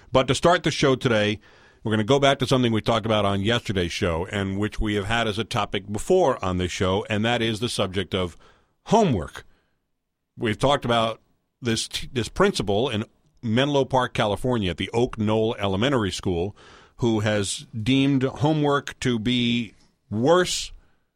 But to start the show today, we're going to go back to something we talked about on yesterday's show and which we have had as a topic before on this show, and that is the subject of homework. We've talked about this principal in Menlo Park, California, at the Oak Knoll Elementary School, who has deemed homework to be worse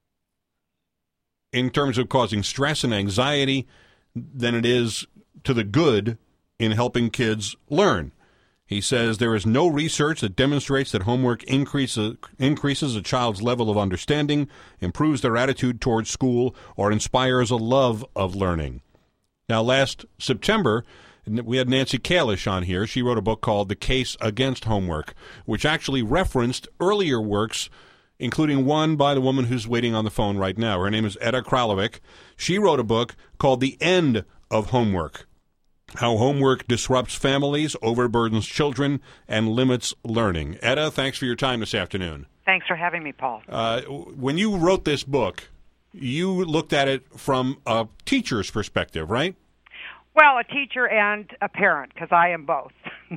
in terms of causing stress and anxiety than it is to the good in helping kids learn. He says there is no research that demonstrates that homework increases a child's level of understanding, improves their attitude towards school, or inspires a love of learning. Now, last September, we had Nancy Kalish on here. She wrote a book called The Case Against Homework, which actually referenced earlier works, including one by the woman who's waiting on the phone right now. Her name is Etta Kralovic. She wrote a book called The End of Homework: How Homework Disrupts Families, Overburdens Children, and Limits Learning. Etta, thanks for your time this afternoon. Thanks for having me, Paul. When you wrote this book, you looked at it from a teacher's perspective, right? Well, a teacher and a parent, because I am both.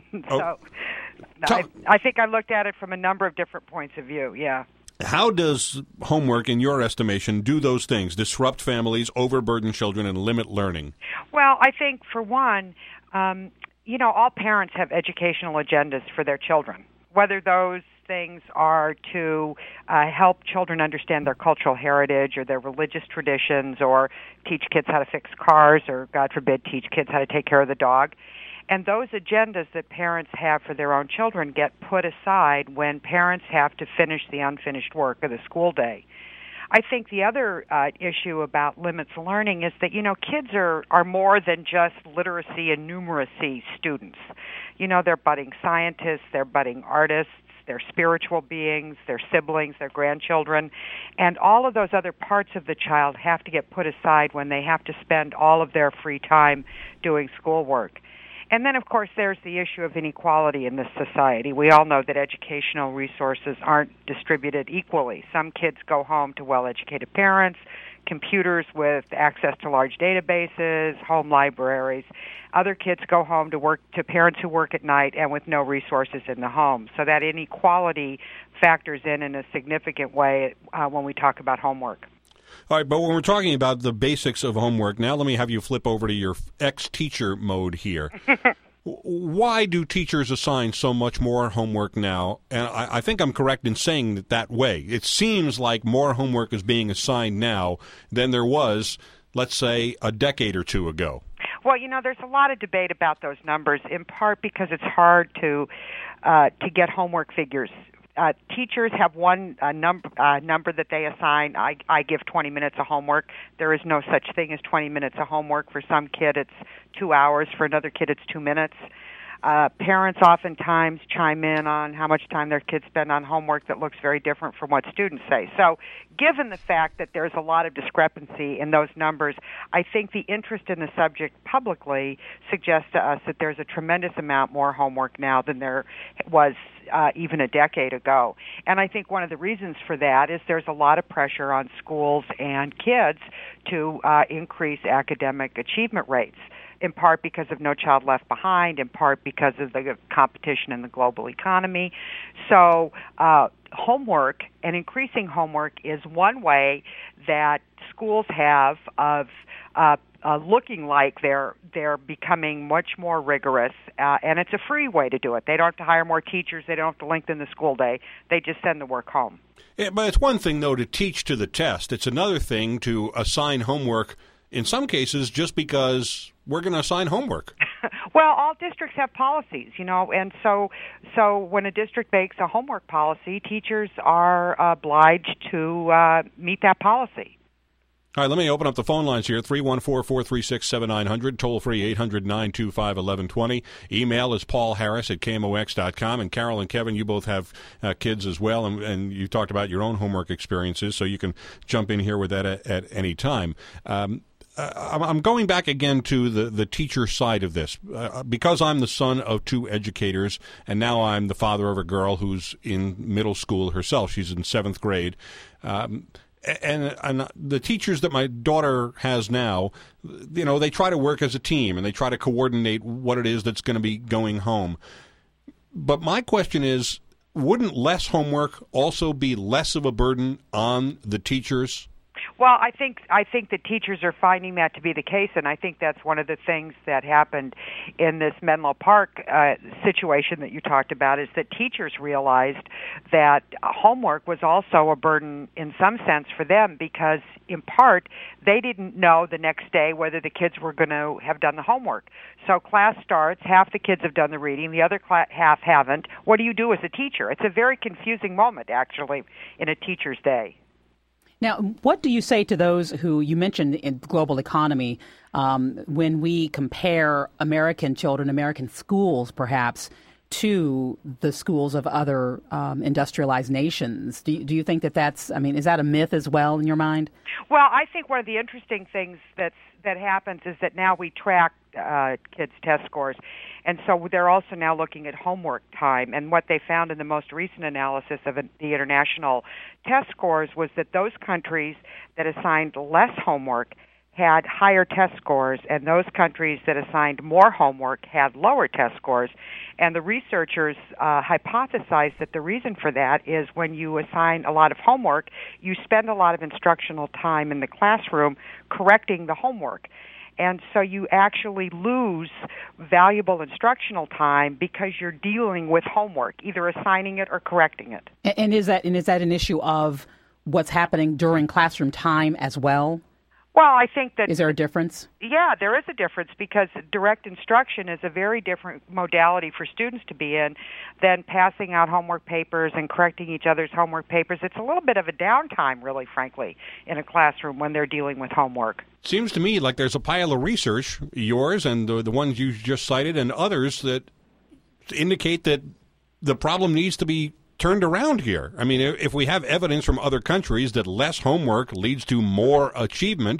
I think I looked at it from a number of different points of view, yeah. How does homework, in your estimation, do those things, disrupt families, overburden children, and limit learning? Well, I think, for one, all parents have educational agendas for their children, whether those things are to help children understand their cultural heritage or their religious traditions, or teach kids how to fix cars, or, God forbid, teach kids how to take care of the dog. And those agendas that parents have for their own children get put aside when parents have to finish the unfinished work of the school day. I think the other issue about limits learning is that, kids are more than just literacy and numeracy students. They're budding scientists, they're budding artists, they're spiritual beings, they're siblings, they're grandchildren, and all of those other parts of the child have to get put aside when they have to spend all of their free time doing schoolwork. And then, of course, there's the issue of inequality in this society. We all know that educational resources aren't distributed equally. Some kids go home to well-educated parents, computers with access to large databases, home libraries. Other kids go home to parents who work at night and with no resources in the home. So that inequality factors in a significant way when we talk about homework. All right, but when we're talking about the basics of homework, now let me have you flip over to your ex-teacher mode here. Why do teachers assign so much more homework now? And I think I'm correct in saying that way. It seems like more homework is being assigned now than there was, let's say, a decade or two ago. Well, there's a lot of debate about those numbers, in part because it's hard to get homework figures. Teachers have one number that they assign. I give 20 minutes of homework. There is no such thing as 20 minutes of homework. For some kid, it's 2 hours. For another kid, it's 2 minutes. Parents oftentimes chime in on how much time their kids spend on homework that looks very different from what students say. So given the fact that there's a lot of discrepancy in those numbers, I think the interest in the subject publicly suggests to us that there's a tremendous amount more homework now than there was even a decade ago. And I think one of the reasons for that is there's a lot of pressure on schools and kids to increase academic achievement rates, in part because of No Child Left Behind, in part because of the competition in the global economy. So homework and increasing homework is one way that schools have of looking like they're becoming much more rigorous, and it's a free way to do it. They don't have to hire more teachers. They don't have to lengthen the school day. They just send the work home. Yeah, but it's one thing, though, to teach to the test. It's another thing to assign homework, in some cases, just because we're going to assign homework. Well, all districts have policies, and so when a district makes a homework policy, teachers are obliged to meet that policy. All right, let me open up the phone lines here, 314-436-7900, toll-free 800-925-1120. Email is paulharris@kmox.com. And Carol and Kevin, you both have kids as well, and you talked about your own homework experiences, so you can jump in here with that at any time. I'm going back again to the teacher side of this. Because I'm the son of two educators, and now I'm the father of a girl who's in middle school herself. She's in 7th grade. And the teachers that my daughter has now, they try to work as a team, and they try to coordinate what it is that's going to be going home. But my question is, wouldn't less homework also be less of a burden on the teachers? Well, I think the teachers are finding that to be the case, and I think that's one of the things that happened in this Menlo Park situation that you talked about, is that teachers realized that homework was also a burden in some sense for them, because in part they didn't know the next day whether the kids were going to have done the homework. So class starts, half the kids have done the reading, the other half haven't. What do you do as a teacher? It's a very confusing moment, actually, in a teacher's day. Now, what do you say to those who, you mentioned in the global economy, when we compare American children, American schools perhaps, to the schools of other industrialized nations? Do you think that that's, is that a myth as well in your mind? Well, I think one of the interesting things that happens is that now we track kids' test scores, and so they're also now looking at homework time. And what they found in the most recent analysis of the international test scores was that those countries that assigned less homework had higher test scores, and those countries that assigned more homework had lower test scores. And the researchers hypothesized that the reason for that is when you assign a lot of homework, you spend a lot of instructional time in the classroom correcting the homework. And so you actually lose valuable instructional time because you're dealing with homework, either assigning it or correcting it. And is that an issue of what's happening during classroom time as well? Well, I think that... Is there a difference? Yeah, there is a difference, because direct instruction is a very different modality for students to be in than passing out homework papers and correcting each other's homework papers. It's a little bit of a downtime, really, frankly, in a classroom when they're dealing with homework. Seems to me like there's a pile of research, yours and the ones you just cited, and others that indicate that the problem needs to be turned around here. I mean, if we have evidence from other countries that less homework leads to more achievement,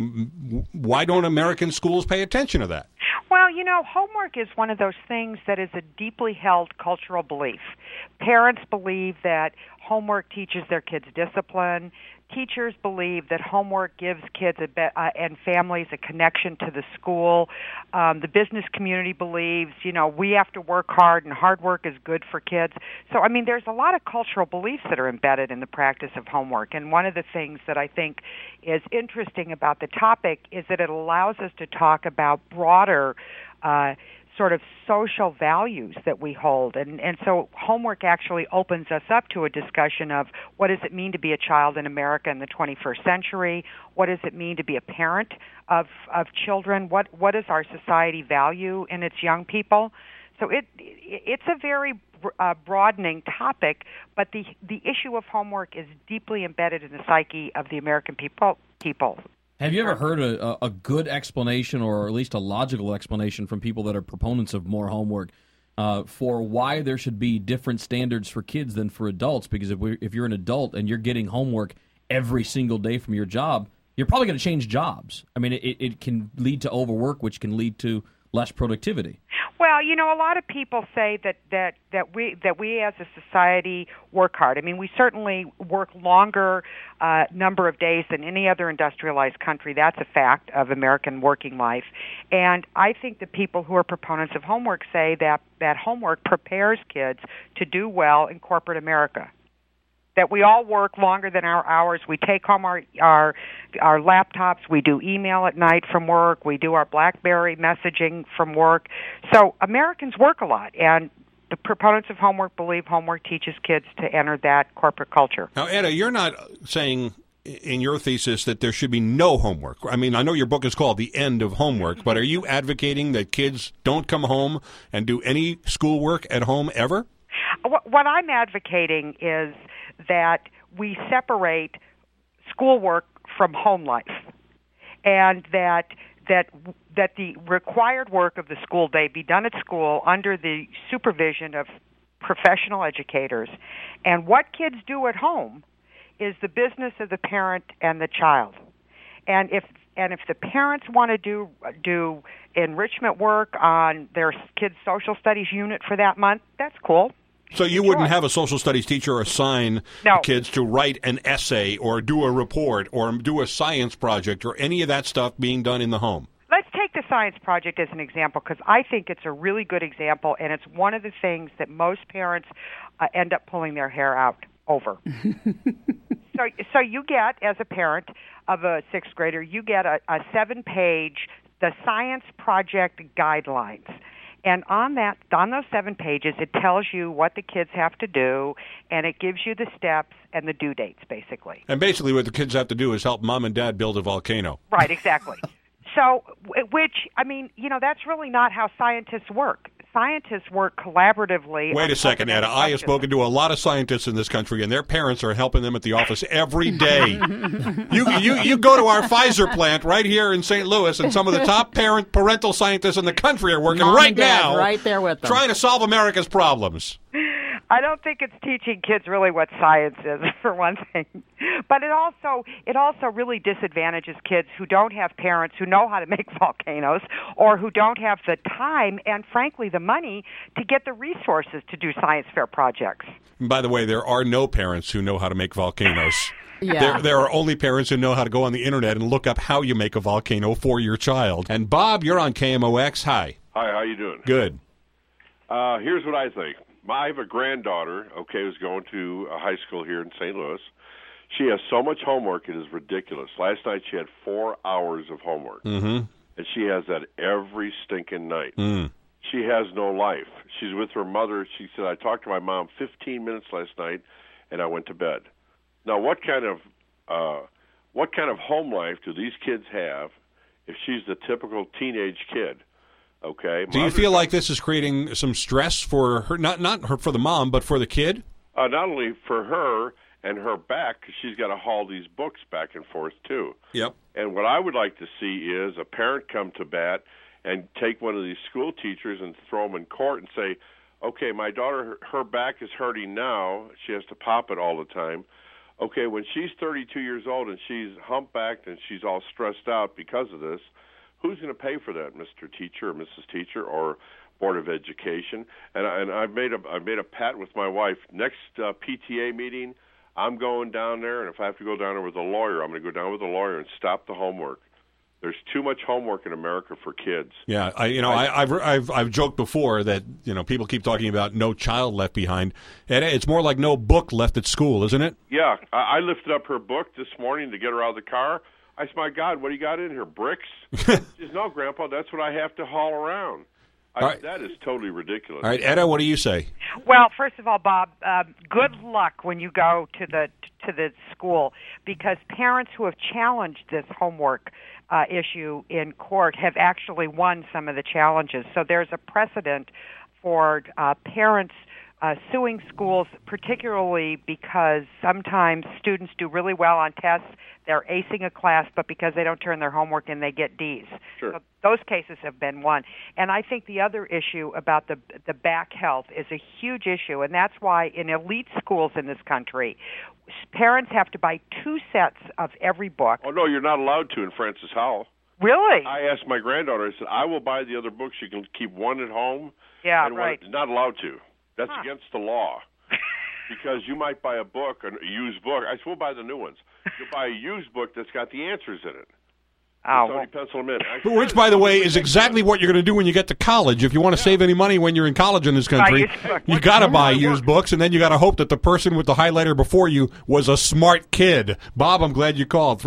why don't American schools pay attention to that? Well, homework is one of those things that is a deeply held cultural belief. Parents believe that homework teaches their kids discipline. Teachers believe that homework gives kids and families a connection to the school. The business community believes, we have to work hard, and hard work is good for kids. So, there's a lot of cultural beliefs that are embedded in the practice of homework. And one of the things that I think is interesting about the topic is that it allows us to talk about broader sort of social values that we hold. And so homework actually opens us up to a discussion of what does it mean to be a child in America in the 21st century? What does it mean to be a parent of children? What does our society value in its young people? So it's a very broadening topic, but the issue of homework is deeply embedded in the psyche of the American people. Have you ever heard a good explanation, or at least a logical explanation, from people that are proponents of more homework for why there should be different standards for kids than for adults? Because if you're an adult and you're getting homework every single day from your job, you're probably going to change jobs. It can lead to overwork, which can lead to less productivity. Well, a lot of people say that we as a society work hard. We certainly work longer number of days than any other industrialized country. That's a fact of American working life. And I think the people who are proponents of homework say that homework prepares kids to do well in corporate America. That we all work longer than our hours. We take home our laptops. We do email at night from work. We do our BlackBerry messaging from work. So Americans work a lot, and the proponents of homework believe homework teaches kids to enter that corporate culture. Now, Etta, you're not saying in your thesis that there should be no homework. I know your book is called The End of Homework, but are you advocating that kids don't come home and do any schoolwork at home ever? What I'm advocating is that we separate schoolwork from home life, and that the required work of the school day be done at school under the supervision of professional educators, and what kids do at home is the business of the parent and the child. And if the parents want to do enrichment work on their kids' social studies unit for that month, that's cool. So you wouldn't have a social studies teacher assign kids to write an essay or do a report or do a science project or any of that stuff being done in the home? Let's take the science project as an example because I think it's a really good example, and it's one of the things that most parents end up pulling their hair out over. So you get, as a parent of a sixth grader, you get a 7-page, the science project guidelines. And on those 7 pages, it tells you what the kids have to do, and it gives you the steps and the due dates, basically. And basically what the kids have to do is help mom and dad build a volcano. Right, exactly. So, that's really not how scientists work. Scientists work collaboratively. Wait a second, Etta. I have spoken to a lot of scientists in this country, and their parents are helping them at the office every day. You go to our Pfizer plant right here in St. Louis, and some of the top parental scientists in the country are working Mom right and Dad, now, right there with them, trying to solve America's problems. I don't think it's teaching kids really what science is, for one thing. But it also really disadvantages kids who don't have parents who know how to make volcanoes or who don't have the time and, frankly, the money to get the resources to do science fair projects. And by the way, there are no parents who know how to make volcanoes. Yeah. There are only parents who know how to go on the Internet and look up how you make a volcano for your child. And, Bob, you're on KMOX. Hi. Hi, how you doing? Good. Here's what I think. I have a granddaughter, who's going to a high school here in St. Louis. She has so much homework, it is ridiculous. Last night she had 4 hours of homework, and she has that every stinking night. She has no life. She's with her mother. She said, I talked to my mom 15 minutes last night, and I went to bed. Now, what kind of home life do these kids have if she's the typical teenage kid? Okay. Do you feel like this is creating some stress for her, not her, for the mom, but for the kid? Not only for her and her back, because she's got to haul these books back and forth, too. Yep. And what I would like to see is a parent come to bat and take one of these school teachers and throw them in court and say, okay, my daughter, her back is hurting now. She has to pop it all the time. Okay, when she's 32 years old and she's humpbacked and she's all stressed out because of this, who's going to pay for that, Mr. Teacher or Mrs. Teacher or Board of Education? And I've made a pact with my wife. Next PTA meeting, I'm going down there, and if I have to go down there with a lawyer, I'm going to go down with a lawyer and stop the homework. There's too much homework in America for kids. Yeah, I've joked before that people keep talking about no child left behind, and it's more like no book left at school, isn't it? Yeah, I lifted up her book this morning to get her out of the car. I said, my God, what do you got in here, bricks? She says, no, Grandpa, that's what I have to haul around. Right. That is totally ridiculous. All right, Etta, what do you say? Well, first of all, Bob, good luck when you go to the school, because parents who have challenged this homework issue in court have actually won some of the challenges. So there's a precedent for parents suing schools, particularly because sometimes students do really well on tests, they're acing a class, but because they don't turn their homework in, they get Ds. Sure. So those cases have been won. And I think the other issue about the back health is a huge issue, and that's why in elite schools in this country, parents have to buy 2 sets of every book. Oh, no, you're not allowed to in Francis Howell. Really? I asked my granddaughter, I said, I will buy the other books. You can keep one at home. Yeah, and right. One, not allowed to. That's against the law. Because you might buy a book, a used book. I said, we'll buy the new ones. You'll buy a used book that's got the answers in it. Oh, pencil them in. Which, by the way, is exactly what you're going to do when you get to college. If you want to save any money when you're in college in this country, you got to buy used books, and then you got to hope that the person with the highlighter before you was a smart kid. Bob, I'm glad you called.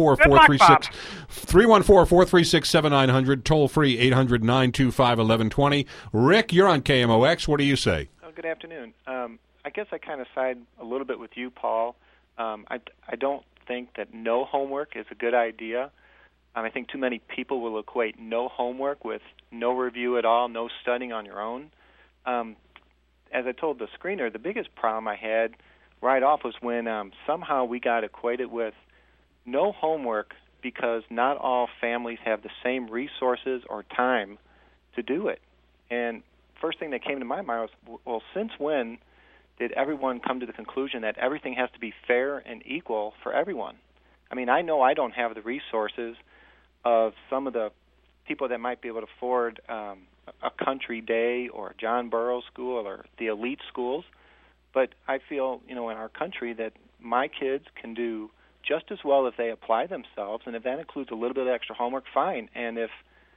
314-436-7900, toll free 800-925-1120. Rick, you're on KMOX. What do you say? Oh, good afternoon. I guess I kind of side a little bit with you, Paul. I don't think that no homework is a good idea. I think too many people will equate no homework with no review at all, no studying on your own. As I told the screener, the biggest problem I had right off was when somehow we got equated with no homework because not all families have the same resources or time to do it. And first thing that came to my mind was, well, since when did everyone come to the conclusion that everything has to be fair and equal for everyone? I mean, I know I don't have the resources of some of the people that might be able to afford a country day or a John Burroughs school or the elite schools, but I feel, in our country that my kids can do just as well if they apply themselves, and if that includes a little bit of extra homework, fine. And if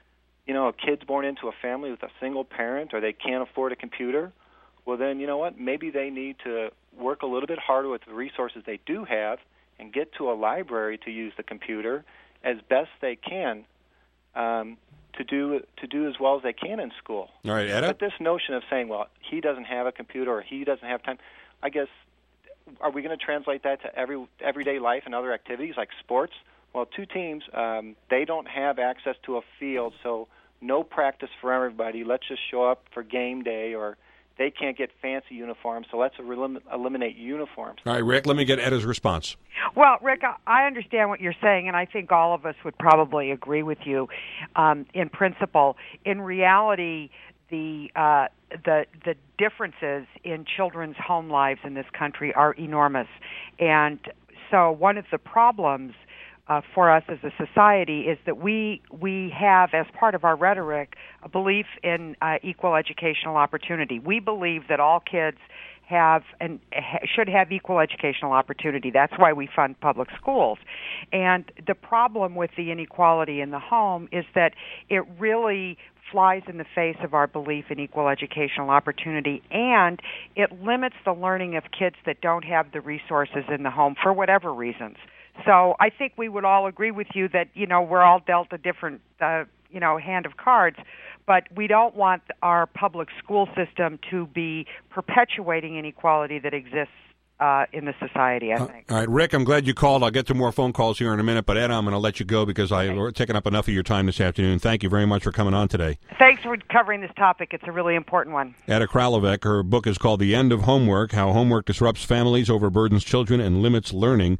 a kid's born into a family with a single parent, or they can't afford a computer, well then, you know what, maybe they need to work a little bit harder with the resources they do have and get to a library to use the computer as best they can to do as well as they can in school. All right, Etta? But this notion of saying, well, he doesn't have a computer or he doesn't have time, I guess, are we going to translate that to everyday life and other activities like sports? Well, two teams, they don't have access to a field, so no practice for everybody. Let's just show up for game day, or they can't get fancy uniforms, so let's eliminate uniforms. All right, Rick, let me get Etta's response. Well, Rick, I understand what you're saying, and I think all of us would probably agree with you in principle. In reality, the differences in children's home lives in this country are enormous. And so one of the problems for us as a society is that we have, as part of our rhetoric, a belief in equal educational opportunity. We believe that all kids have and should have equal educational opportunity. That's why we fund public schools. And the problem with the inequality in the home is that it really flies in the face of our belief in equal educational opportunity, and it limits the learning of kids that don't have the resources in the home for whatever reasons. So I think we would all agree with you that, we're all dealt a different, hand of cards, but we don't want our public school system to be perpetuating inequality that exists in the society, I think. All right, Rick, I'm glad you called. I'll get to more phone calls here in a minute, but Ed, I'm going to let you go because I've taken up enough of your time this afternoon. Thank you very much for coming on today. Thanks for covering this topic. It's a really important one. Etta Kralovec, her book is called The End of Homework, How Homework Disrupts Families, Overburdens Children, and Limits Learning.